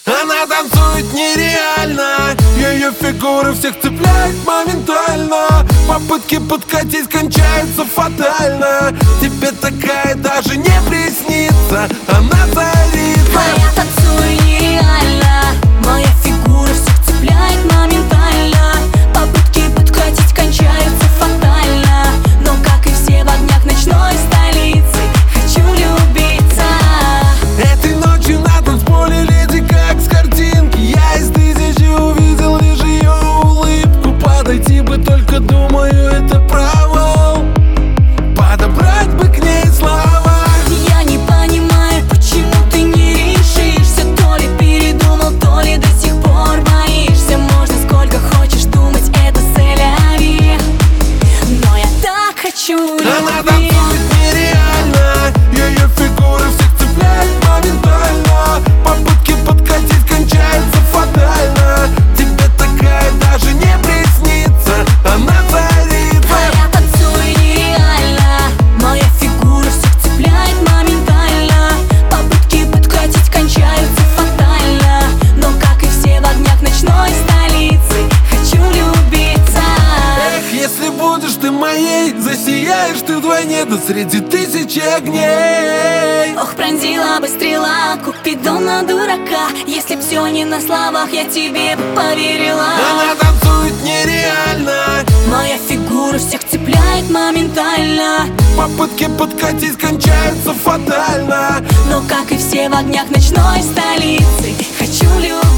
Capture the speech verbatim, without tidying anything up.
Она танцует нереально, ее фигура всех цепляет моментально. Попытки подкатить кончаются фатально. Тебе такая даже не приснится, она царица. А я танцую нереально, моя фигура всех цепляет моментально. Попытки подкатить кончаются фатально. Но как и все в огнях ночной столицы, хочу любиться. Этой ночью на танцполе леди как с картинки. Я из тысячи увидел лишь ее улыбку. Подойти бы только, думаю, это провал. Подобрать бы к ней слова. Я не понимаю, почему ты не решишься. То ли передумал, то ли до сих пор боишься. Можно сколько хочешь думать, это сэляви, но я так хочу Она любви. танцует нереально, ее фигура всех цепляет моментально. Попытки подкатить кончаются фатально. Тебе такая даже не приснится, она царица. А я танцую нереально, моя фигура всех цепляет моментально. Попытки подкатить кончаются фатально. Но как и все в огнях ночной столицы, хочу любиться. Эх, если будешь ты моей, засияешь ты вдвойне, да среди тысячи огней. Ох, пронзила бы стрела, Купидон на дурака. Если б все не на словах, я тебе бы поверила. Она танцует нереально, Моя фигура всех цепляет моментально. попытки подкатить кончаются фатально. Но как и все в огнях ночной столицы, хочу любить.